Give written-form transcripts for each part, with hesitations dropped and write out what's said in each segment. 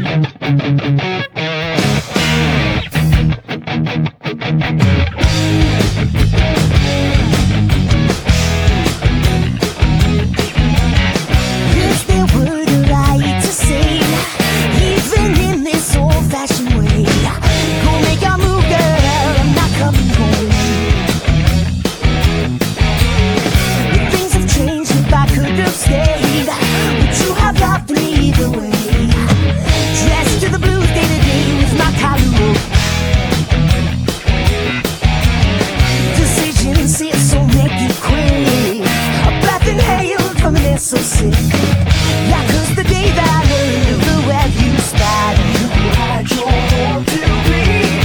So sick. Yeah, 'cause the day that I learned the way you started, you had your home to be.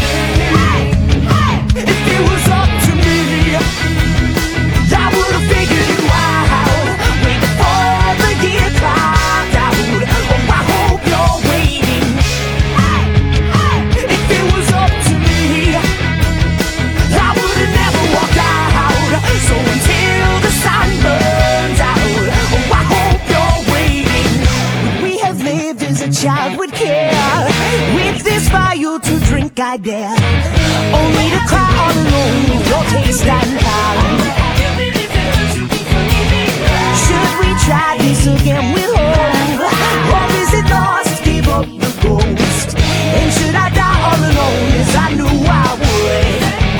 If it was up to me, I would've figured you out way before the year clocked out. Oh, I hope you're waiting. If it was up to me, I would've never walked out. So until the sun burns out, a child would care. With this fire to drink I dare, only to cry all alone with your taste and power. Should we try this again with hope, or is it lost? Give up the ghost. And should I die all alone as I knew I would?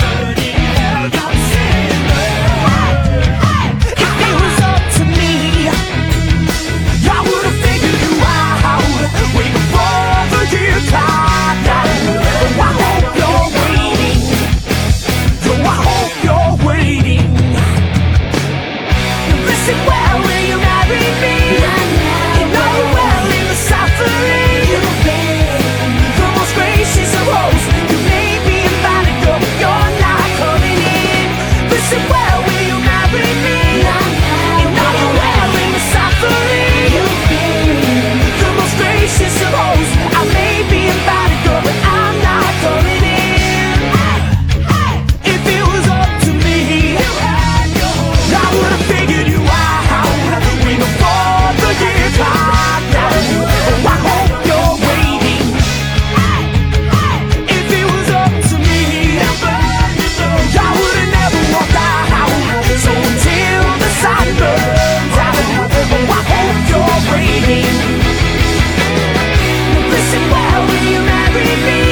If it was up to me, I would've figured you out way before the year clocked out. Oh, I hope you're waiting. Oh, I hope you're waiting. Listen well, will you marry me? You know you well in the suffering. The most gracious of hosts, you may be invited, but you're not coming in. Listen well, will you marry me? You know you well in the suffering. The most gracious of hosts, I may be invited, but I'm not coming in. If it was up to me, I would've figured you out way before the year clocked out. Oh, I hope you're waiting. If it was up to me, I would've never walked out. So until the sun burns out, oh, I hope you're waiting. Listen well, will you marry me?